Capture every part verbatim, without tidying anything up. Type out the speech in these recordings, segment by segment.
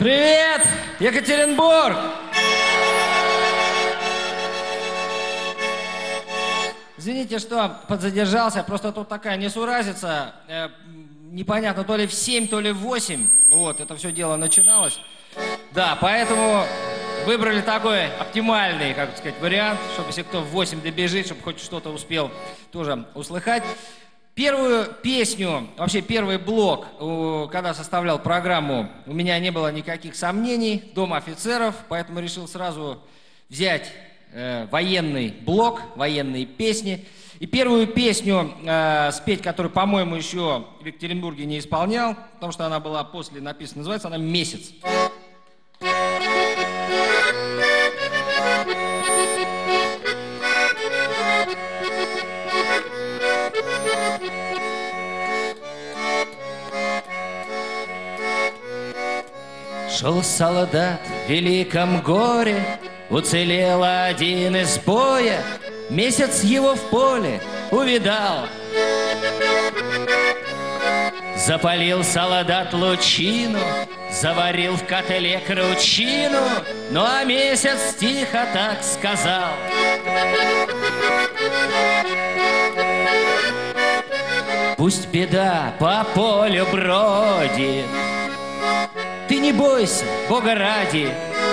Привет, Екатеринбург! Извините, что подзадержался, просто тут такая несуразица, э, непонятно, то ли в семь, то ли в восемь, вот, это все дело начиналось. Да, поэтому выбрали такой оптимальный, как сказать, вариант, чтобы если кто в восемь добежит, чтобы хоть что-то успел тоже услыхать. Первую песню, вообще первый блок, когда составлял программу, у меня не было никаких сомнений, Дом офицеров, поэтому решил сразу взять э, военный блок, военные песни. И первую песню э, спеть, которую, по-моему, еще в Екатеринбурге не исполнял, потому что она была после написана, называется она «Месяц». Шел солдат в великом горе, уцелел один из боя, месяц его в поле увидал. Запалил солдат лучину, заварил в котле кручину, ну а месяц тихо так сказал: пусть беда по полю бродит, ты не бойся, Бога ради,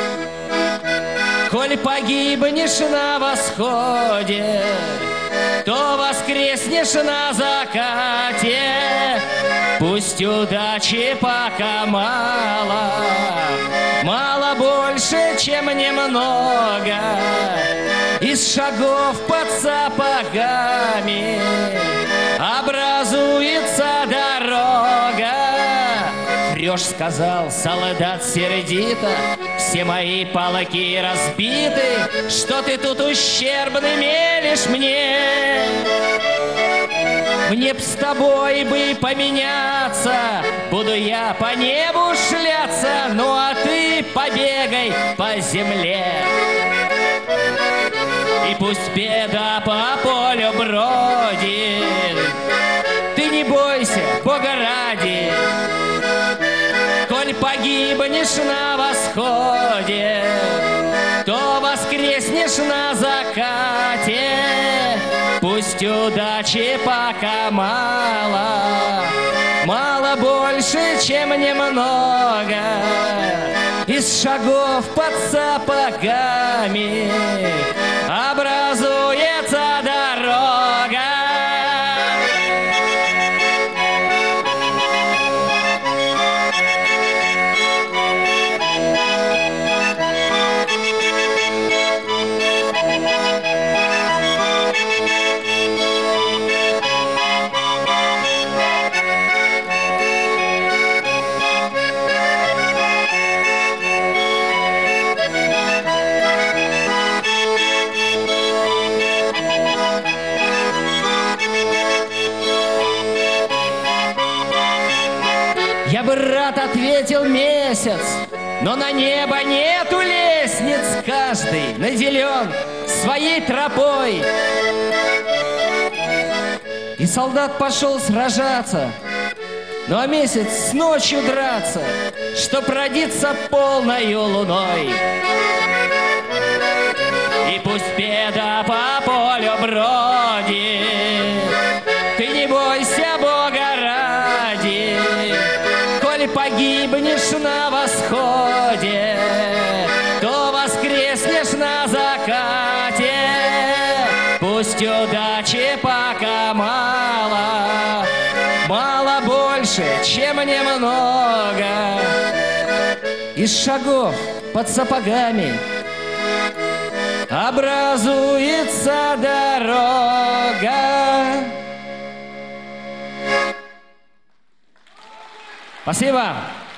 коль погибнешь на восходе, то воскреснешь на закате. Пусть удачи пока мало, мало больше, чем немного, из шагов под сапогами образуется дорога. Врешь, сказал солдат сердито, все мои полки разбиты, что ты тут ущербный мелешь мне. Мне б с тобой бы поменяться, буду я по небу шляться, ну а ты побегай по земле. И пусть беда по полю бродит, ты не бойся, Бога ради, коль погибнешь на восходе, то воскреснешь на закате. Пусть удачи пока мало, мало больше, чем немного, из шагов под сапогами образуется дорога. Я бы рад, ответил месяц, но на небо нету лестниц, каждый наделен своей тропой. И солдат пошел сражаться, ну а месяц с ночью драться, чтоб родиться полною луной. И пусть беда по полю бродит, ты не бойся, Бога ради, коль погибнешь на восходе, то воскреснешь на закате. Пусть удачи пока мало, мало больше, чем немного, из шагов под сапогами образуется дорога. Спасибо.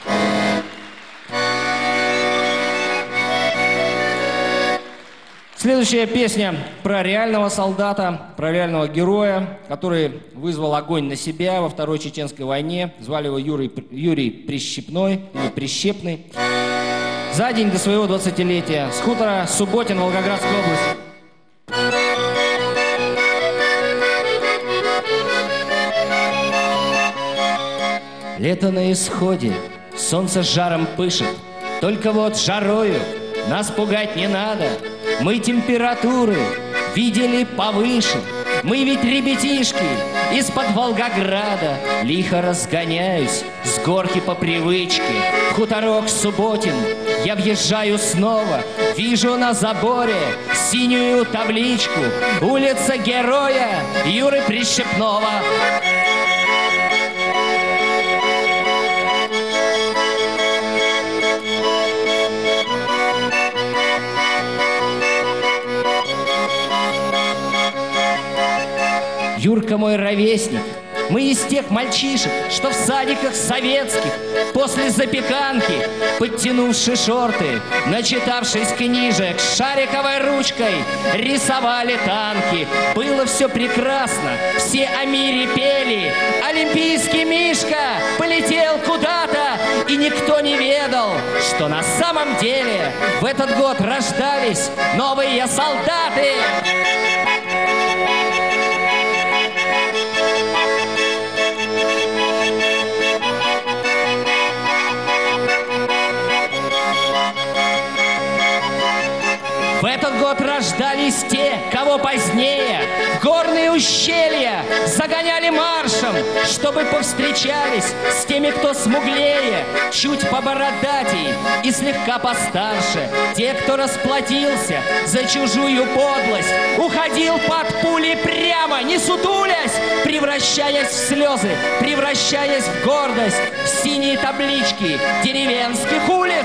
Следующая песня про реального солдата, про реального героя, который вызвал огонь на себя во Второй Чеченской войне. Звали его Юрий, Юрий Прищепной, или Прищепный. За день до своего двадцатилетия с хутора Субботин, Волгоградской области. Лето на исходе, солнце жаром пышет, Только вот жарою нас пугать не надо. Мы температуры видели повыше. Мы ведь ребятишки из-под Волгограда. Лихо разгоняюсь с горки по привычке. Хуторок Субботин, я въезжаю снова. Вижу на заборе синюю табличку. Улица Героя Юры Прищепного. Юрка мой ровесник, мы из тех мальчишек, что в садиках советских после запеканки, подтянувши шорты, начитавшись книжек, шариковой ручкой рисовали танки. Было все прекрасно, все о мире пели. Олимпийский Мишка полетел куда-то, и никто не ведал, что на самом деле в этот год рождались новые солдаты. В этот год рождались те, кого позднее в горные ущелья загоняли маршем, чтобы повстречались с теми, кто смуглее, чуть побородатей и слегка постарше. Те, кто расплатился за чужую подлость, уходил под пули прямо, не сутулясь, превращаясь в слезы, превращаясь в гордость, в синие таблички деревенских улиц.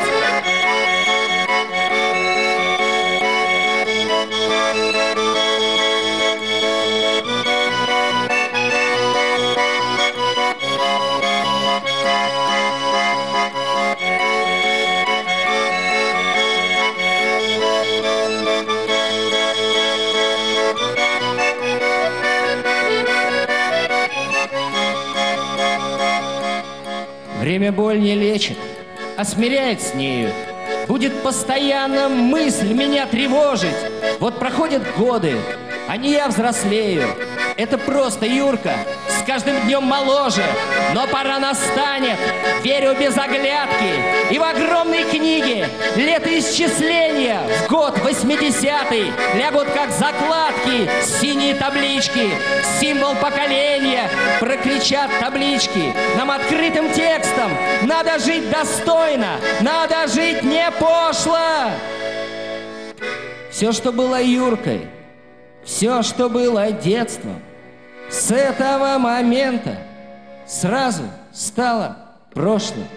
Время боль не лечит, а смиряет с нею. Будет постоянно мысль меня тревожить. Вот проходят годы, а не я взрослею. Это просто, Юрка, с каждым днем моложе. Но пора настанет, верю без оглядки. И в огромной книге летоисчисления в год восьмидесятый лягут как закладки синие таблички. Символ поколения прокричат таблички. Нам открытым текстом надо жить достойно, надо жить не пошло. Все, что было Юркой, все, что было детством, с этого момента сразу стало прошлым.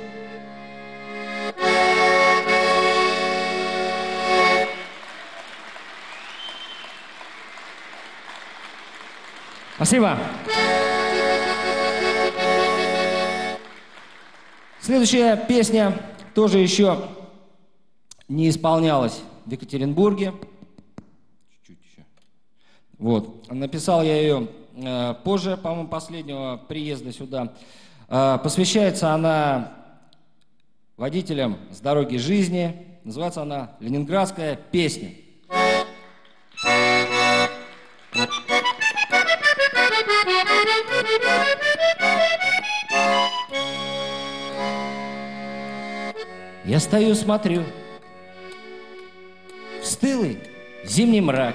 Спасибо. Следующая песня тоже еще не исполнялась в Екатеринбурге. Чуть-чуть еще. Вот. Написал я ее э, позже, по-моему, последнего приезда сюда. Э, посвящается она водителям с дороги жизни. Называется она «Ленинградская песня». Я стою, смотрю, в стылый зимний мрак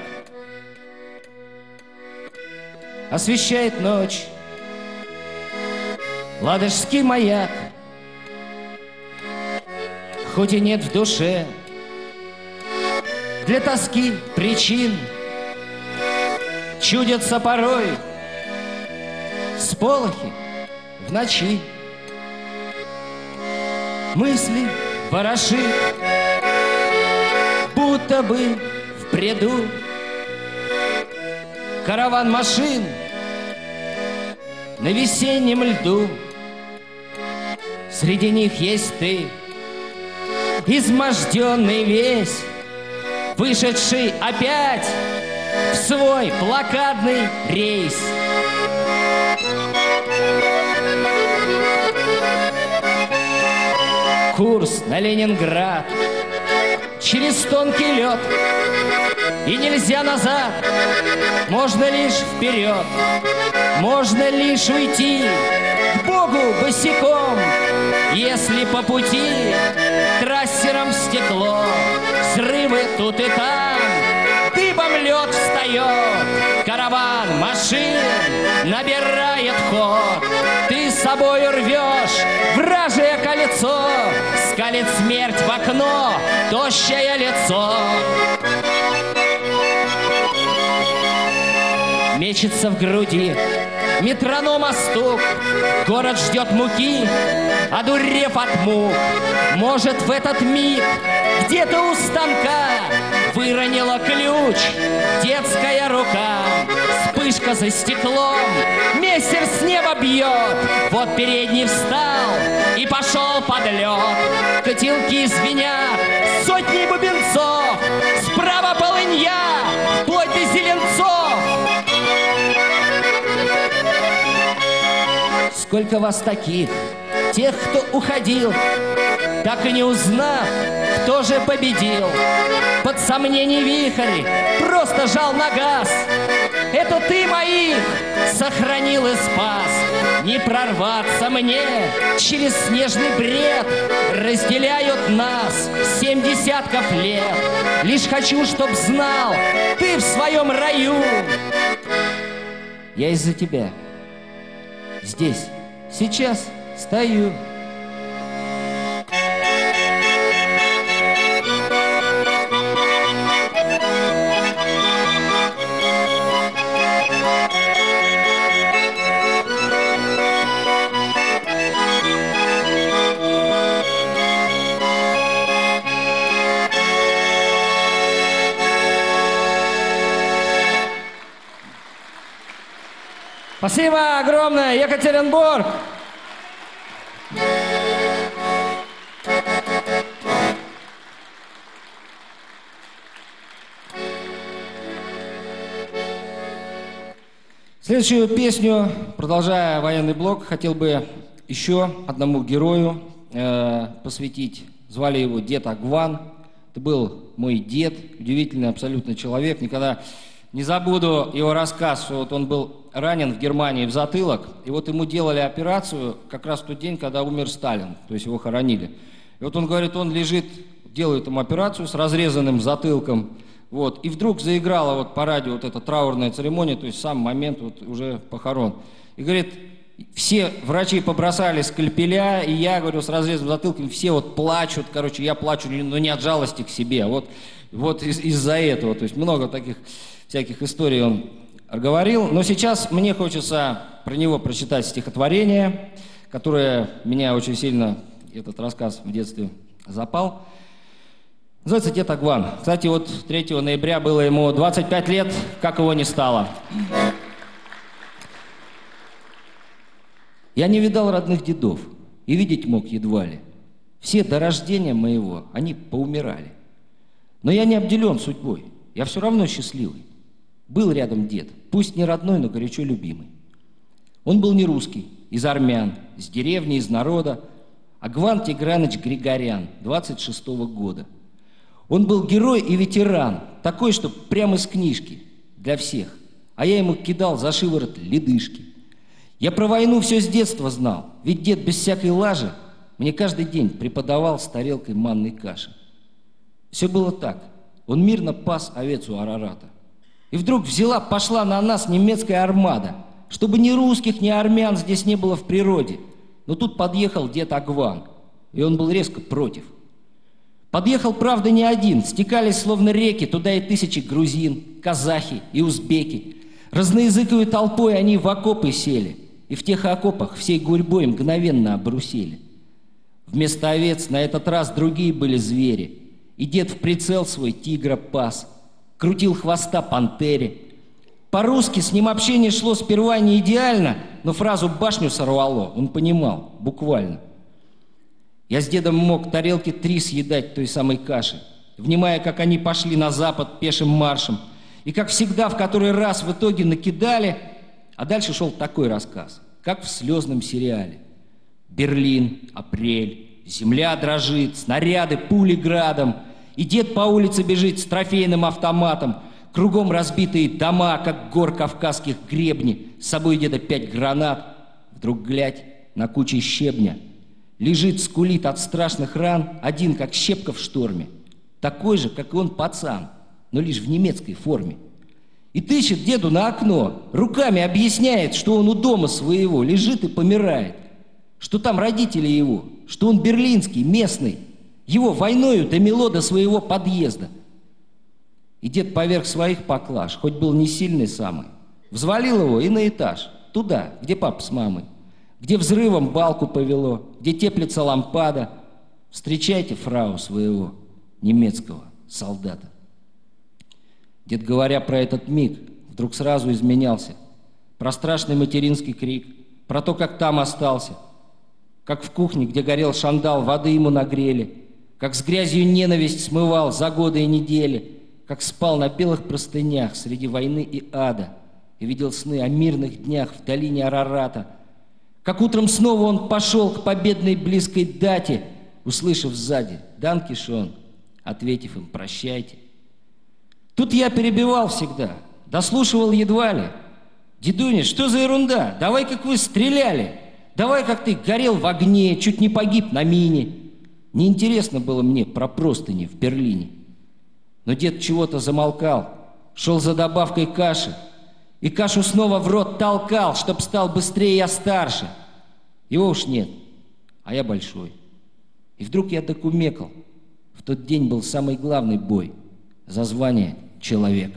освещает ночь ладожский маяк. Хоть и нет в душе для тоски причин, чудятся порой сполохи в ночи. Мысли ворошит, будто бы в бреду, караван машин на весеннем льду. Среди них есть ты, изможденный весь, вышедший опять в свой блокадный рейс. Курс на Ленинград через тонкий лед, и нельзя назад, можно лишь вперед. Можно лишь уйти к Богу босиком Если по пути трассером стекло, взрывы тут и там, дыбом лед встает, караван машин набирает ход. Ты с собой рвешь вражье колесо, скалит смерть в окно тощее лицо. Мечется в груди метронома стук, город ждет муки, одурев от мук. Может, в этот миг где-то у станка выронила ключ детская рука. Вспышка за стеклом, мессер с неба бьет. Вот передний встал и пошел под лед. Котелки звенят, сотни бубенцов, справа полынья, вплоть до Зеленцов. Сколько вас таких, тех, кто уходил, так и не узнав, кто же победил. Под сомнений вихрь просто жал на газ. Это ты моих сохранил и спас. Не прорваться мне через снежный бред. Разделяют нас семь десятков лет. Лишь хочу, чтоб знал, ты в своем раю. Я из-за тебя здесь, сейчас стою. Спасибо огромное, Екатеринбург! Следующую песню, продолжая военный блок, хотел бы еще одному герою э, посвятить. Звали его дед Агван. Это был мой дед, удивительный абсолютно человек. Никогда не забуду его рассказ, что вот он был ранен в Германии в затылок, и вот ему делали операцию как раз в тот день, когда умер Сталин, то есть его хоронили. И вот он говорит, он лежит, делают ему операцию с разрезанным затылком, вот, и вдруг заиграла вот по радио вот эта траурная церемония, то есть сам момент вот уже похорон. И говорит, все врачи побросали скальпеля, и я, говорю, с разрезанным затылком, все вот плачут, короче, я плачу, но не от жалости к себе, а вот, вот из- из-за этого, то есть много таких всяких историй он говорил. Но сейчас мне хочется про него прочитать стихотворение, которое меня очень сильно, этот рассказ в детстве запал. Называется «Дед Агван». Кстати, вот третьего ноября было ему двадцать пять лет, как его не стало. Я не видал родных дедов и видеть мог едва ли. Все до рождения моего, они поумирали. Но я не обделен судьбой, я все равно счастливый. Был рядом дед, пусть не родной, но горячо любимый. Он был не русский, из армян, с деревни, из народа. Агван Тиграныч Григорян, двадцать шестого года. Он был герой и ветеран, такой, что прямо из книжки, для всех. А я ему кидал за шиворот ледышки. Я про войну все с детства знал, ведь дед без всякой лажи мне каждый день преподавал с тарелкой манной каши. Все было так. Он мирно пас овец у Арарата. И вдруг взяла, пошла на нас немецкая армада, чтобы ни русских, ни армян здесь не было в природе. Но тут подъехал дед Агван, и он был резко против. Подъехал, правда, не один, стекались словно реки туда и тысячи грузин, казахи и узбеки. Разноязыковой толпой они в окопы сели, и в тех окопах всей гурьбой мгновенно обрусели. Вместо овец на этот раз другие были звери, и дед в прицел свой тигра пас, крутил хвоста пантере. По-русски с ним общение шло сперва не идеально, но фразу «башню сорвало» он понимал, буквально. Я с дедом мог тарелки три съедать той самой каши, внимая, как они пошли на запад пешим маршем, и как всегда в который раз в итоге накидали, а дальше шел такой рассказ, как в слезном сериале. Берлин, апрель, земля дрожит, снаряды, пули градом, и дед по улице бежит с трофейным автоматом, кругом разбитые дома, как гор кавказских гребни, с собой деда пять гранат. Вдруг глядь, на куче щебня Лежит, скулит от страшных ран, один, как щепка в шторме. Такой же, как и он, пацан, но лишь в немецкой форме. И тычет деду на окно, руками объясняет, что он у дома своего лежит и помирает, что там родители его, что он берлинский, местный, его войною домело до своего подъезда. И дед поверх своих поклаж, хоть был не сильный самый, взвалил его и на этаж, туда, где папа с мамой, где взрывом балку повело, где теплится лампада. Встречайте фрау своего немецкого солдата. Дед, говоря про этот миг, вдруг сразу изменялся. Про страшный материнский крик, про то, как там остался, как в кухне, где горел шандал, воды ему нагрели, как с грязью ненависть смывал за годы и недели, как спал на белых простынях среди войны и ада и видел сны о мирных днях в долине Арарата, как утром снова он пошел к победной близкой дате, услышав сзади «Данки шон», ответив им «Прощайте». Тут я перебивал всегда, дослушивал едва ли. «Дедуня, что за ерунда? Давай, как вы стреляли! Давай, как ты горел в огне, чуть не погиб на мине!» Неинтересно было мне про простыни в Берлине. Но дед чего-то замолкал, шел за добавкой каши, и кашу снова в рот толкал, чтоб стал быстрее я старше. Его уж нет, а я большой. И вдруг я докумекал. В тот день был самый главный бой за звание человека.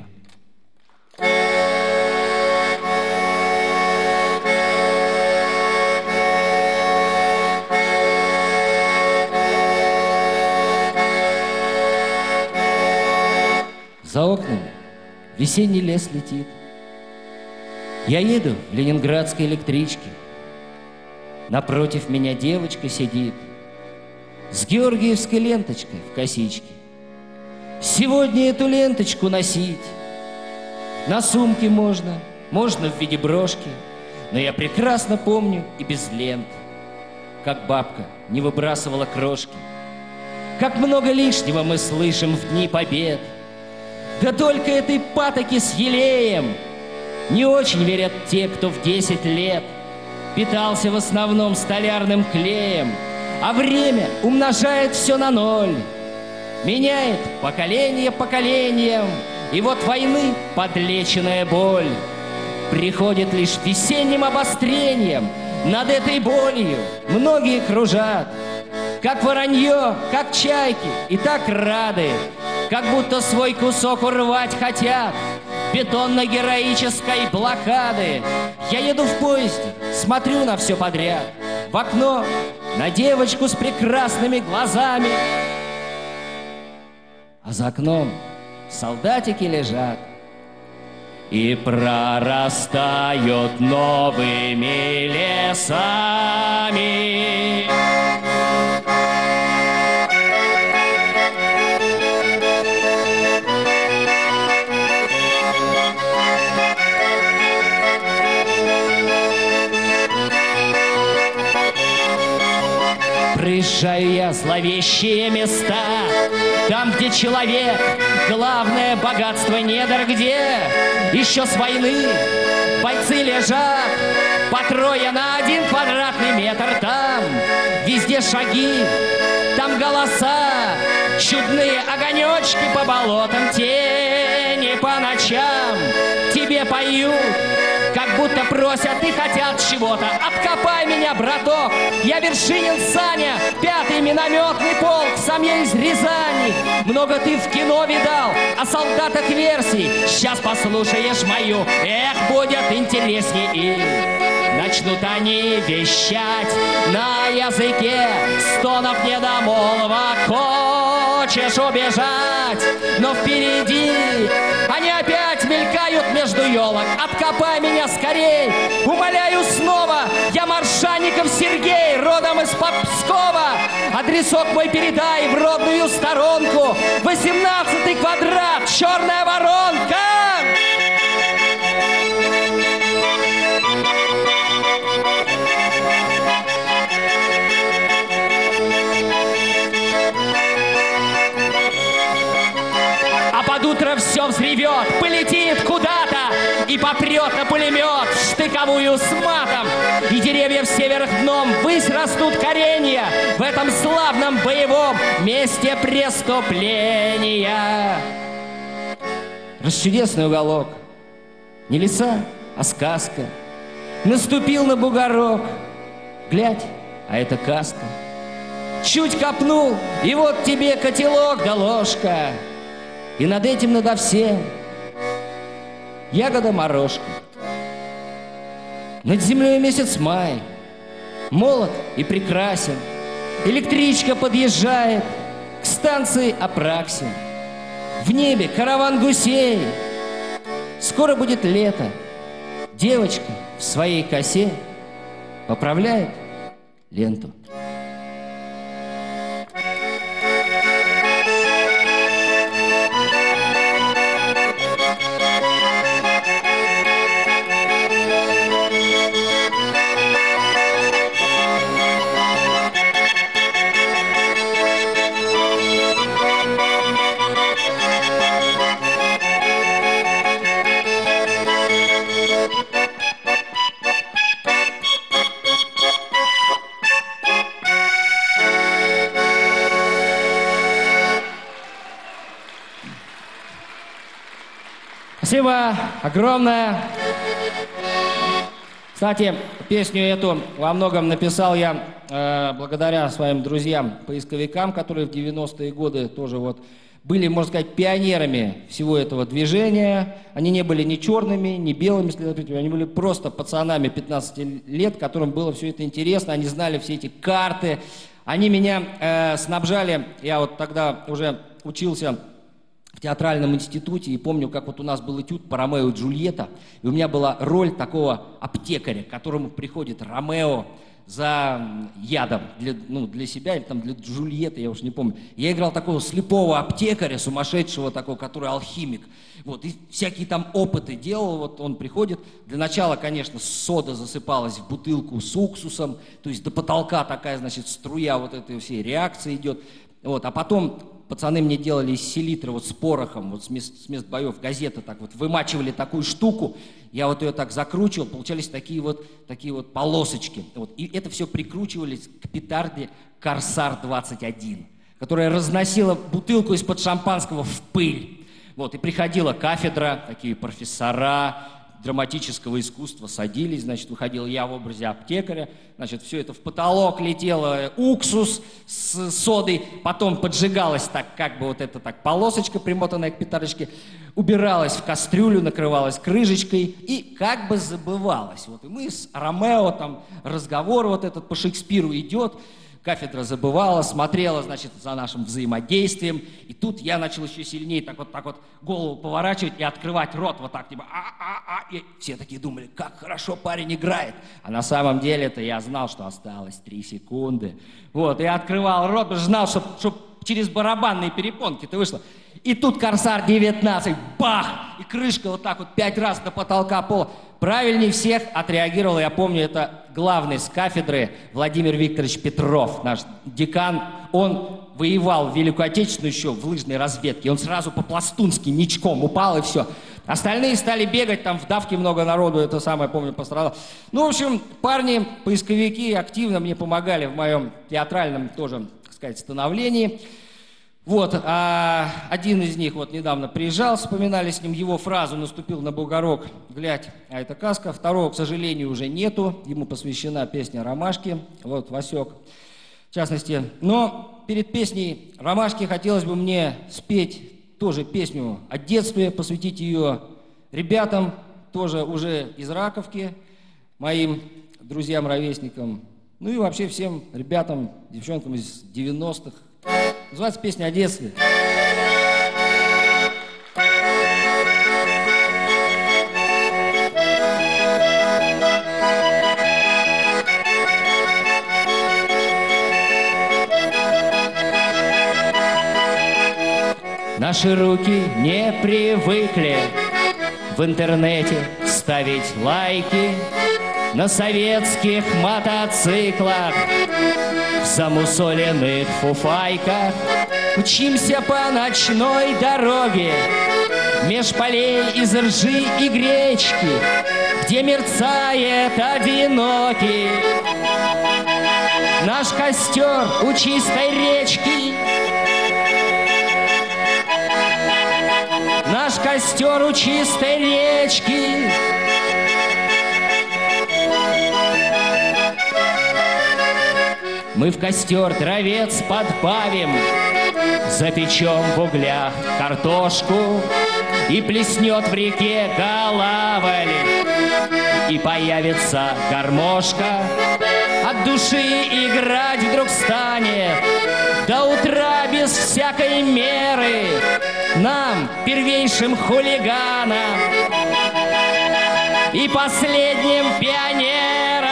За окнами весенний лес летит. Я еду в ленинградской электричке. Напротив меня девочка сидит с георгиевской ленточкой в косичке. Сегодня эту ленточку носить на сумке можно, можно в виде брошки, но я прекрасно помню и без лент, как бабка не выбрасывала крошки, как много лишнего мы слышим в дни побед. Да только этой патоки с елеем не очень верят те, кто в десять лет питался в основном столярным клеем, а время умножает все на ноль, меняет поколение поколением, и вот войны подлеченная боль приходит лишь весенним обострением. Над этой болью многие кружат, как воронье, как чайки, и так рады, как будто свой кусок урвать хотят бетонно-героической блокады. Я еду в поезде, смотрю на все подряд, в окно, на девочку с прекрасными глазами, а за окном солдатики лежат и прорастают новыми лесами. Проезжаю я зловещие места, там, где человек — главное богатство недр, где еще с войны бойцы лежат по трое на один квадратный метр. Там везде шаги, там голоса, чудные огонечки по болотам, тени по ночам тебе поют, как будто просят и хотят чего-то. Откопай меня, браток, я Вершинин Саня, пятый минометный полк, сам я из Рязани. Много ты в кино видал о солдатах версий, сейчас послушаешь мою, эх, будет интересней. И начнут они вещать на языке стонов недомолвок. Хочешь убежать, но впереди они опять мелькают между елок. Откопай меня скорей, умоляю снова, я Маршанников Сергей, родом из Пскова. Адресок мой передай в родную сторонку, восемнадцатый квадрат, черная воронка. Утро все взревет, полетит куда-то и попрет на пулемет в штыковую с матом, и деревья все вверх дном, ввысь растут коренья в этом славном боевом месте преступления. Расчудесный уголок, не леса, а сказка. Наступил на бугорок, глядь, а это каска. Чуть копнул, и вот тебе котелок да ложка. И над этим надо всем ягода-морожка. Над землей месяц май, молод и прекрасен. Электричка подъезжает к станции Апраксин. В небе караван гусей. Скоро будет лето. Девочка в своей косе поправляет ленту. Спасибо огромное. Кстати, песню эту во многом написал я э, благодаря своим друзьям-поисковикам, которые в девяностые годы тоже вот были, можно сказать, пионерами всего этого движения. Они не были ни черными, ни белыми следователями, они были просто пацанами пятнадцати лет, которым было все это интересно, они знали все эти карты. Они меня э, снабжали, я вот тогда уже учился в театральном институте, и помню, как вот у нас был этюд по Ромео и Джульетта, и у меня была роль такого аптекаря, к которому приходит Ромео за ядом для, ну, для себя или там для Джульетты, я уж не помню. Я играл такого слепого аптекаря, сумасшедшего такого, который алхимик. Вот, и всякие там опыты делал, вот он приходит. Для начала, конечно, сода засыпалась в бутылку с уксусом, то есть до потолка такая, значит, струя вот этой всей реакции идет. Вот, а потом пацаны мне делали из селитры вот с порохом, вот с мест, с мест боев, газеты так вот вымачивали такую штуку, я вот ее так закручивал, получались такие вот, такие вот полосочки. Вот, и это все прикручивались к петарде Корсар двадцать один, которая разносила бутылку из-под шампанского в пыль. Вот, и приходила кафедра, такие профессора драматического искусства садились, значит, выходил я в образе аптекаря, значит, все это в потолок летело, уксус с содой, потом поджигалась так, как бы вот эта так полосочка, примотанная к петардочке, убиралась в кастрюлю, накрывалась крышечкой и как бы забывалась. Вот, и мы с Ромео, там, разговор вот этот по Шекспиру идет, кафедра забывала, смотрела, значит, за нашим взаимодействием. И тут я начал еще сильнее так вот, так вот голову поворачивать и открывать рот вот так, типа а-а-а. И все такие думали, как хорошо парень играет. А на самом деле-то я знал, что осталось три секунды. Вот, и я открывал рот, потому что знал, что, что через барабанные перепонки-то вышло. И тут Корсар девятнадцать, бах! И крышка вот так вот пять раз до потолка пола. Правильнее всех отреагировал, я помню, это главный с кафедры Владимир Викторович Петров, наш декан. Он воевал в Великую Отечественную еще в лыжной разведке. Он сразу по-пластунски ничком упал и все. Остальные стали бегать, там в давке много народу, это самое, помню, пострадало. Ну, в общем, парни, поисковики активно мне помогали в моем театральном тоже, так сказать, становлении. Вот, а один из них вот недавно приезжал, вспоминали с ним его фразу «Наступил на бугорок, глядь, а это каска». Второго, к сожалению, уже нету, ему посвящена песня «Ромашки», вот, Васек, в частности. Но перед песней «Ромашки» хотелось бы мне спеть тоже песню о детстве, посвятить ее ребятам, тоже уже из Раковки, моим друзьям-ровесникам, ну и вообще всем ребятам, девчонкам из девяностых. Называется песня о детстве. Наши руки не привыкли в интернете ставить лайки на советских мотоциклах, в замусоленных фуфайках. Учимся по ночной дороге меж полей из ржи и гречки, где мерцает одинокий наш костер у чистой речки. Наш костер у чистой речки. Мы в костер дровец подбавим, запечем в углях картошку, и плеснет в реке голавль, и появится гармошка. От души играть вдруг станет до утра без всякой меры. Нам, первейшим хулиганам и последним пионерам,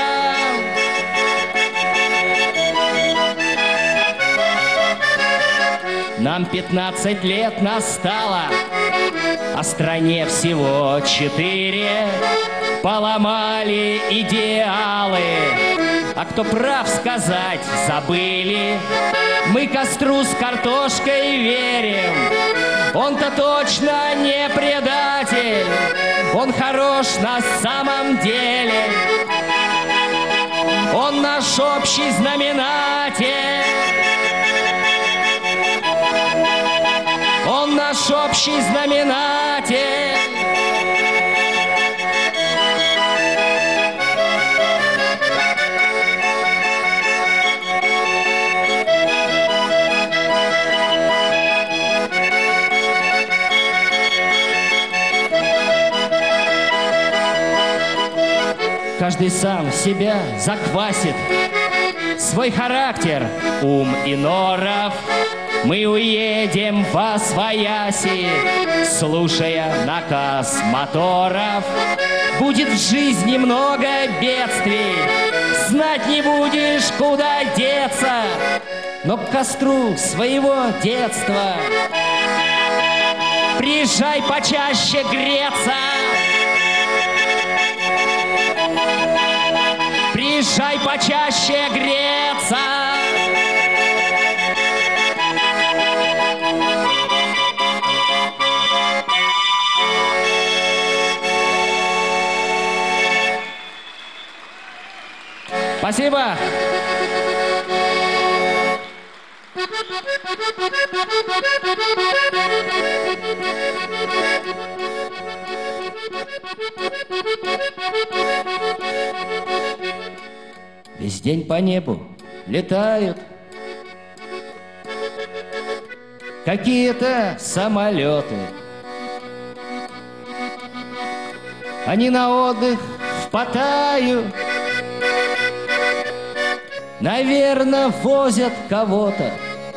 нам пятнадцать лет настало, а стране всего четыре. Поломали идеалы, а кто прав сказать забыли. Мы костру с картошкой верим, он-то точно не предатель, он хорош на самом деле, он наш общий знаменатель. Он наш общий знаменатель. Каждый сам себя заквасит, свой характер, ум и норов. Мы уедем во свояси, слушая наказ моторов. Будет в жизни много бедствий, знать не будешь, куда деться, но к костру своего детства приезжай почаще греться. Приезжай почаще греться. Спасибо. Весь день по небу летают какие-то самолеты. Они на отдых в Паттайю, наверное, возят кого-то.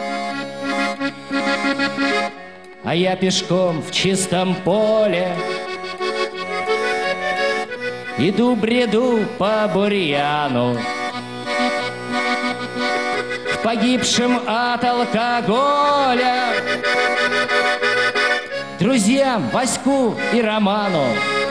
А я пешком в чистом поле иду, бреду по бурьяну, к погибшим от алкоголя друзьям Ваську и Роману.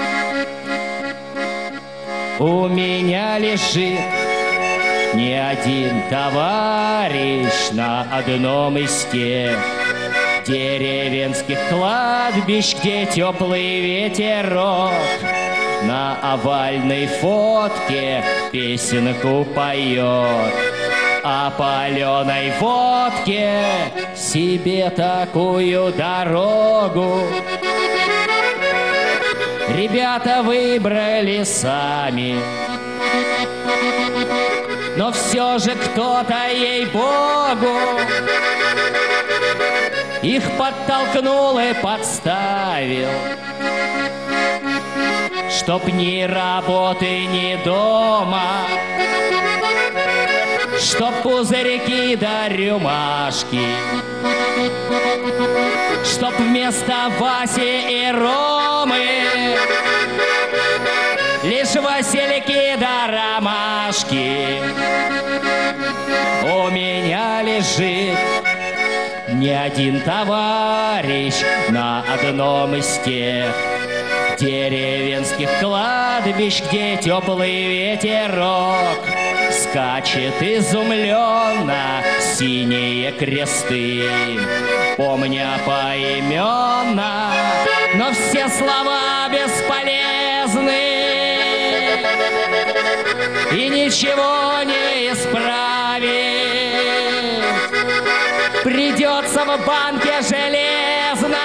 У меня лежит не один товарищ на одном из тех деревенских кладбищ, где теплый ветерок на овальной фотке песенку поет. О паленой водке себе такую дорогу ребята выбрали сами. Но все же кто-то, ей-богу, их подтолкнул и подставил, чтоб ни работы, ни дома, чтоб пузырьки да рюмашки, чтоб вместо Васи и Ромы лишь васильки да ромашки. У меня лежит не один товарищ на одном из тех деревенских кладбищ, где теплый ветерок скачет изумленно синие кресты, помня поименно, но все слова бесполезны, и ничего не исправить. придется в банке железной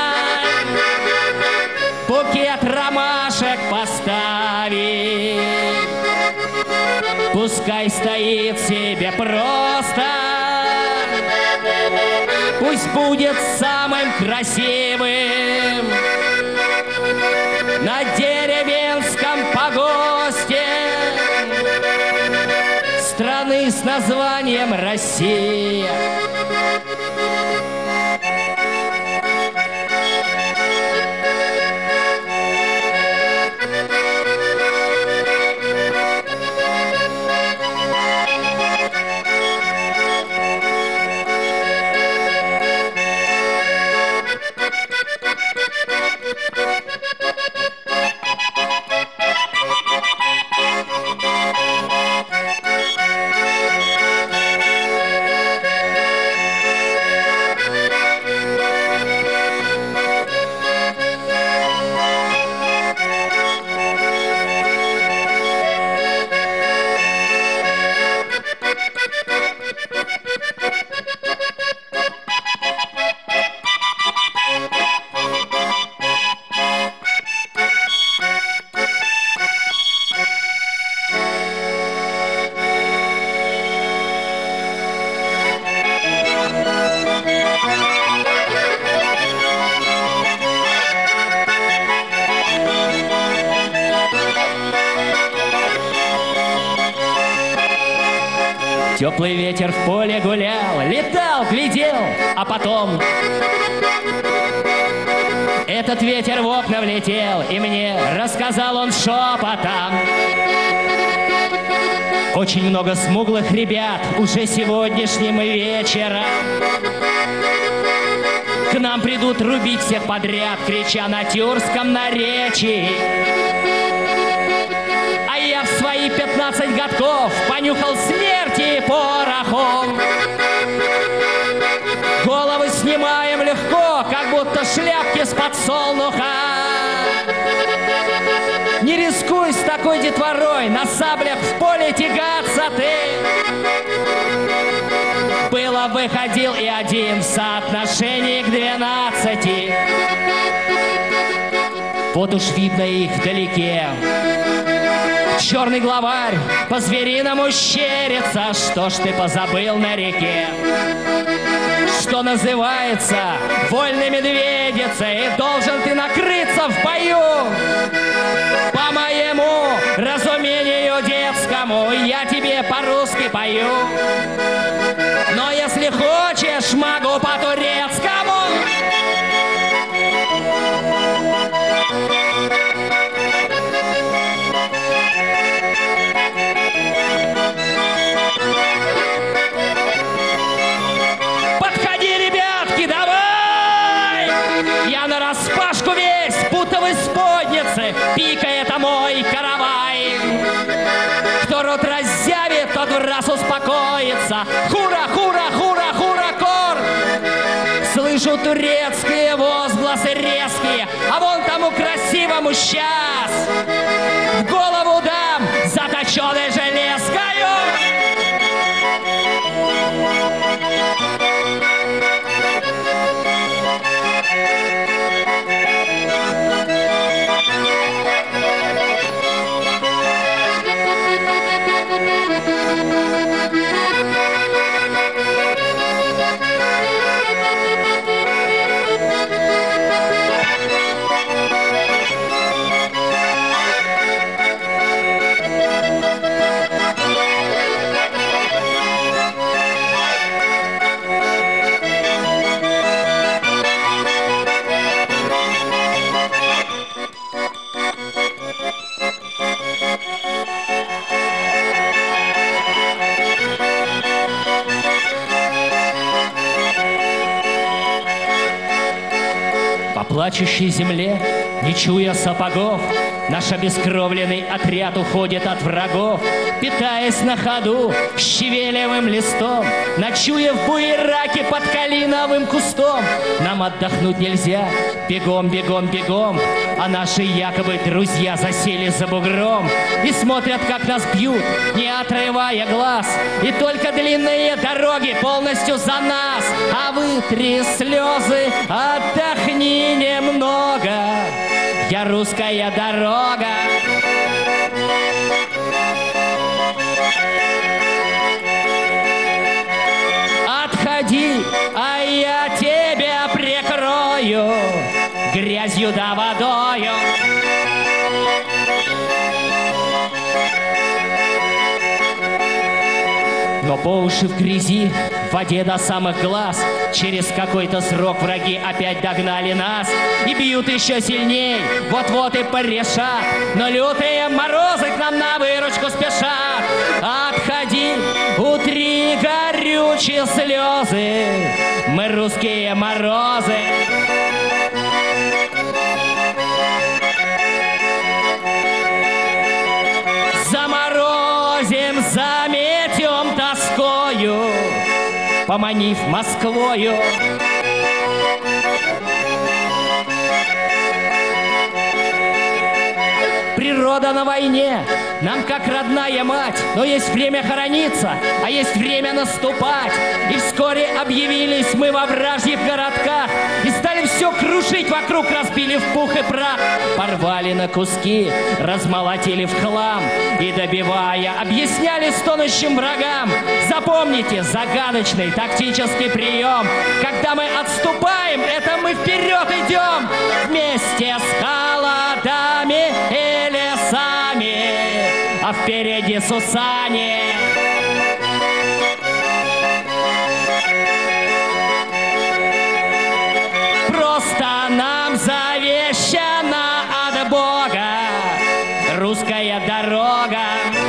букет ромашек поставить. Пускай стоит себе просто, пусть будет самым красивым на деревенском погосте страны с названием Россия. Теплый ветер в поле гулял, летал, глядел, а потом этот ветер в окна влетел, и мне рассказал он шепотом: очень много смуглых ребят уже сегодняшним вечером к нам придут рубить всех подряд, крича на тюркском наречии. А я в свои пятнадцать годков понюхал смерти порохом. Головы снимаем легко, как будто шляпки с подсолнуха. Не рискуй с такой детворой на саблях в поле тягаться ты. Было выходил и один в соотношении к двенадцати. Вот уж видно их вдалеке. Черный главарь по-звериному щерится. Что ж ты позабыл на реке? Что называется вольной медведицей, и должен ты накрыться в бою. По моему разумению детскому я тебе по-русски пою. Но если хочешь, могу по-турецкому. Подходи, ребятки, давай! Я нараспашку весь, будто в исподнице, пика — это мой каравай. Кто рот разъявит, тот в раз успокоится. Хура, хура, хура, хура, кор! Слышу турецкие возгласы резкие, а вон тому красивому сейчас в голову дам заточенной железкою. По плачущей земле, не чуя сапогов, Наш обескровленный отряд уходит от врагов, питаясь на ходу щавелевым листом, ночуя в буераке под калиновым кустом. Нам отдохнуть нельзя, бегом, бегом, бегом, а наши якобы друзья засели за бугром и смотрят, как нас бьют, не отрывая глаз, и только длинные дороги полностью за нас. А вытри слезы, отдохни немного, я русская дорога. Отходи, а я тебя прикрою грязью да водою. Но по уши в грязи, в воде до самых глаз, через какой-то срок враги опять догнали нас и бьют еще сильней, вот-вот и порешат. Но лютые морозы к нам на выручку спешат. Отходи, утри горючие слезы, мы русские морозы. Заморозим, заметем тоскою, поманив Москвою. Природа на войне, нам как родная мать, но есть время хорониться, а есть время наступать. И вскоре объявились мы во вражьих городках и стали все крушить вокруг, разбили в пух и прах. Порвали на куски, размолотили в хлам и, добивая, объясняли стонущим врагам: запомните загадочный тактический прием. Когда мы отступаем, это мы вперед идем вместе с холодами и лесами, а впереди Сусани. Просто нам завещана от Бога русская дорога.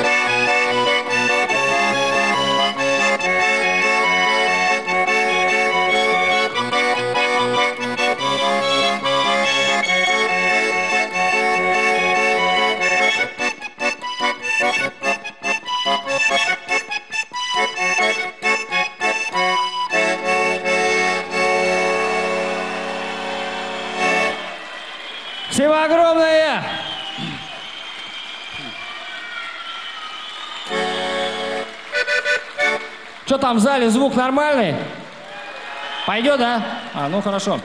Спасибо огромное! Что там в зале, звук нормальный? Пойдет, да? А, ну хорошо.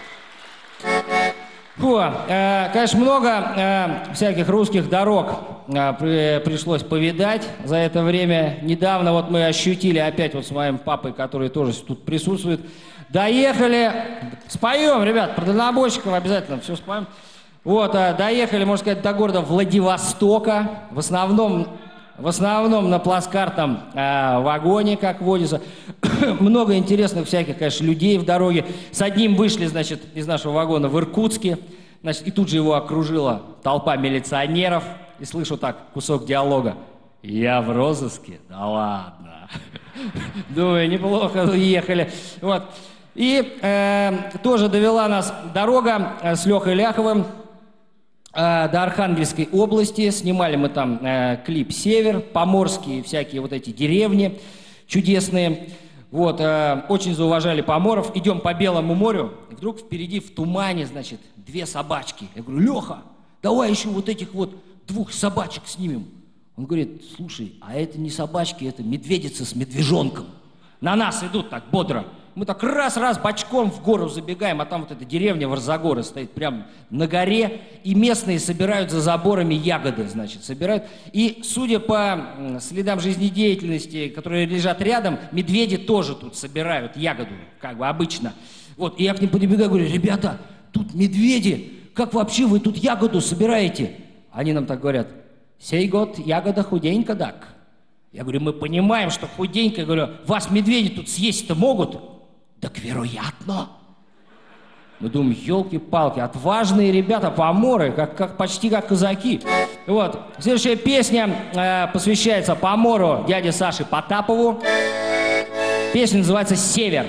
Фу, э, конечно, много э, всяких русских дорог э, при, пришлось повидать за это время. Недавно вот мы ощутили опять вот с моим папой, который тоже тут присутствует. Доехали, споем, ребят, про дальнобойщиков обязательно все споем. Вот, э, доехали, можно сказать, до города Владивостока. В основном, в основном на плацкартном э, вагоне, как водится. Много интересных всяких, конечно, людей в дороге. С одним вышли, значит, из нашего вагона в Иркутске. Значит, и тут же его окружила толпа милиционеров. И слышу так кусок диалога. Я в розыске? Да ладно. Думаю, неплохо ехали. Вот. И э, тоже довела нас дорога э, с Лехой Ляховым э, до Архангельской области. Снимали мы там э, клип «Север», поморские всякие вот эти деревни чудесные. Вот, э, очень зауважали поморов. Идем по Белому морю, и вдруг впереди в тумане, значит, две собачки. Я говорю: Леха, давай еще вот этих вот двух собачек снимем. Он говорит: слушай, а это не собачки, это медведица с медвежонком. На нас идут так бодро. Мы так раз-раз бочком в гору забегаем, а там вот эта деревня Варзагоры стоит прямо на горе, и местные собирают за заборами ягоды, значит, собирают. И, судя по следам жизнедеятельности, которые лежат рядом, медведи тоже тут собирают ягоду, как бы обычно. Вот, и я к ним подбегаю, говорю: ребята, тут медведи, как вообще вы тут ягоду собираете? Они нам так говорят: сей год ягода худенько, так. Я говорю: мы понимаем, что худенько. Я говорю: вас медведи тут съесть-то могут? Так вероятно. Мы думаем: елки-палки, отважные ребята, поморы, как, как, почти как казаки. Вот. Следующая песня э, посвящается помору дяде Саше Потапову. Песня называется «Север».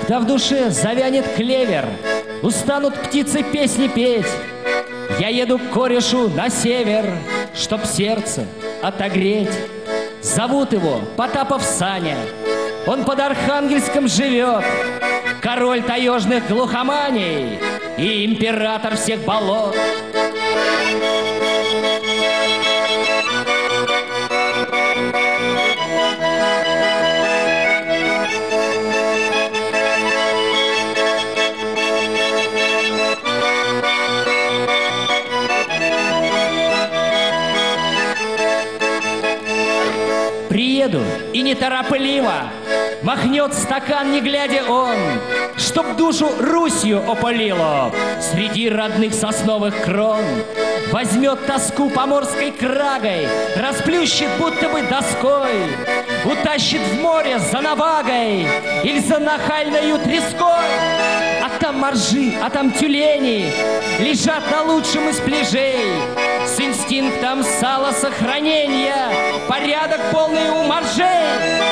когда в душе завянет клевер, устанут птицы песни петь, я еду к корешу на север, чтоб сердце отогреть. Зовут его Потапов Саня, он под Архангельском живет, король таежных глухоманий и император всех болот. Приеду и неторопливо махнет стакан, не глядя он, чтоб душу Русью опалило среди родных сосновых крон. Возьмет тоску поморской крагой, расплющит будто бы доской, утащит в море за навагой или за нахальною треской. А там моржи, а там тюлени лежат на лучшем из пляжей, с инстинктом салосохранения, порядок полный у моржей.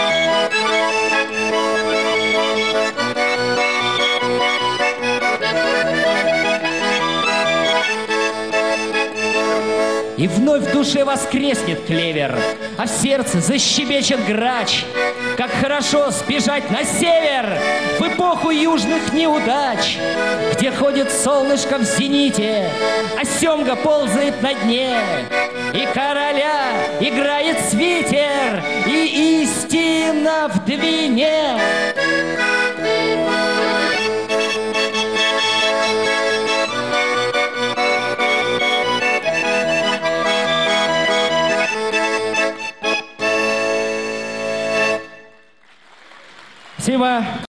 И вновь в душе воскреснет клевер, а в сердце защебечет грач. Как хорошо сбежать на север в эпоху южных неудач, где ходит солнышко в зените, а семга ползает на дне, и короля играет свитер, и истина в Двине. Спасибо.